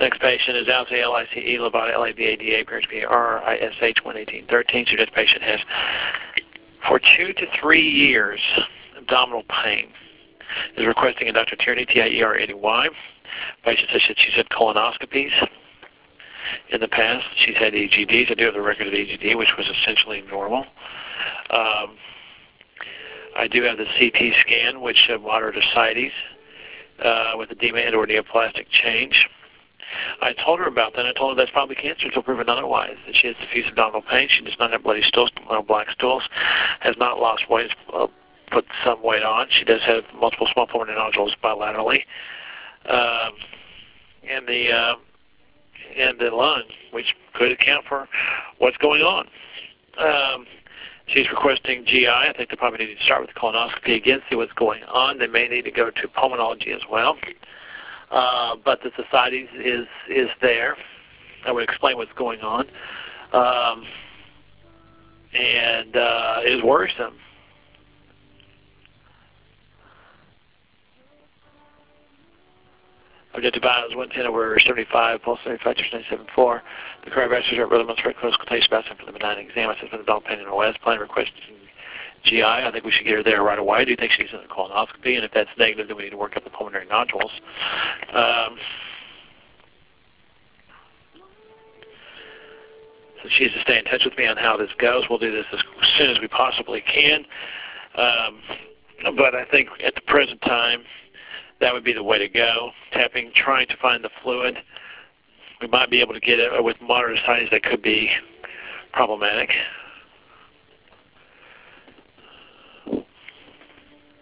Next patient is Alice, L-I-C-E, Labada, L-A-B-A-D-A, appears to be R-I-S-H 11813. So this patient has, for 2 to 3 years, abdominal pain. Is requesting a Dr. Tierney, T-I-E-R-N-E-Y. Patient says that she's had colonoscopies in the past. She's had EGDs. I do have the record of EGD, which was essentially normal. I do have the CT scan, which showed moderate ascites with edema and/or neoplastic change. I told her about that. I told her that's probably cancer until proven otherwise. That she has diffuse abdominal pain. She does not have bloody stools, no black stools, has not lost weight, put some weight on. She does have multiple small pulmonary nodules bilaterally, and the lung, which could account for what's going on. She's requesting GI. I think they probably need to start with the colonoscopy again, see what's going on. They may need to go to pulmonology as well. But the ascites is there. I would explain what's going on. And it is worrisome. Objective vitals 110/75, pulse 75/97.4. The cardiovascular rhythm is very close quotation about for the benign exam. Assessment of adult pain in the West. Plan requesting GI. I think we should get her there right away. I do think she's in a colonoscopy, and if that's negative, then we need to work up the pulmonary nodules. So she has to stay in touch with me on how this goes. We'll do this as soon as we possibly can. But I think at the present time, that would be the way to go. Tapping, trying to find the fluid. We might be able to get it with moderate ascites. That could be problematic.